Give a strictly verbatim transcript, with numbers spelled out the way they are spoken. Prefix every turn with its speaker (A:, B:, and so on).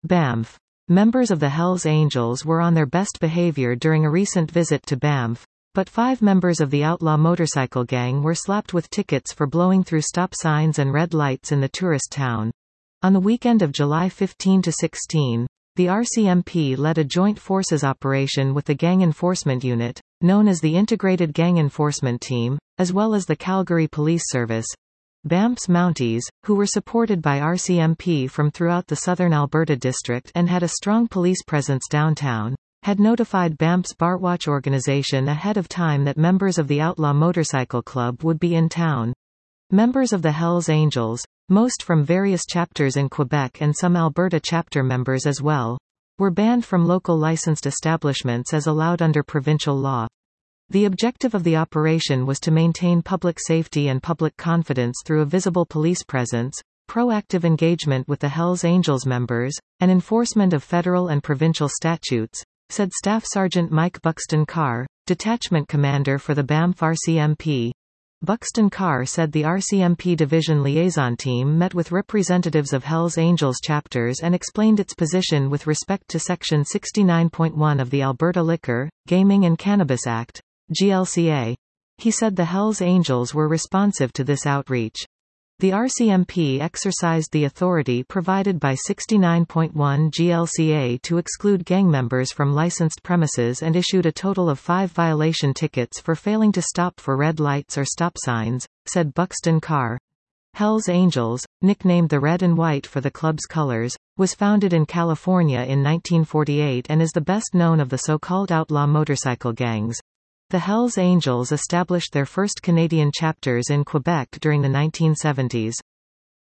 A: Banff. Members of the Hells Angels were on their best behavior during a recent visit to Banff, but five members of the outlaw motorcycle gang were slapped with tickets for blowing through stop signs and red lights in the tourist town. On the weekend of July fifteenth to sixteenth, the R C M P led a joint forces operation with the Gang Enforcement Unit, known as the Integrated Gang Enforcement Team, as well as the Calgary Police Service. Banff's Mounties, who were supported by R C M P from throughout the southern Alberta district and had a strong police presence downtown, had notified Banff's Bartwatch organization ahead of time that members of the Outlaw Motorcycle Club would be in town. Members of the Hells Angels, most from various chapters in Quebec and some Alberta chapter members as well, were banned from local licensed establishments as allowed under provincial law. The objective of the operation was to maintain public safety and public confidence through a visible police presence, proactive engagement with the Hells Angels members, and enforcement of federal and provincial statutes, said Staff Sergeant Mike Buxton Carr, detachment commander for the Banff R C M P. Buxton Carr said the R C M P Division Liaison Team met with representatives of Hells Angels chapters and explained its position with respect to Section sixty-nine point one of the Alberta Liquor, Gaming and Cannabis Act, G L C A. He said the Hells Angels were responsive to this outreach. The R C M P exercised the authority provided by sixty-nine point one G L C A to exclude gang members from licensed premises and issued a total of five violation tickets for failing to stop for red lights or stop signs, said Buxton Carr. Hells Angels, nicknamed the Red and White for the club's colors, was founded in California in nineteen forty-eight and is the best known of the so-called outlaw motorcycle gangs. The Hells Angels established their first Canadian chapters in Quebec during the nineteen seventies.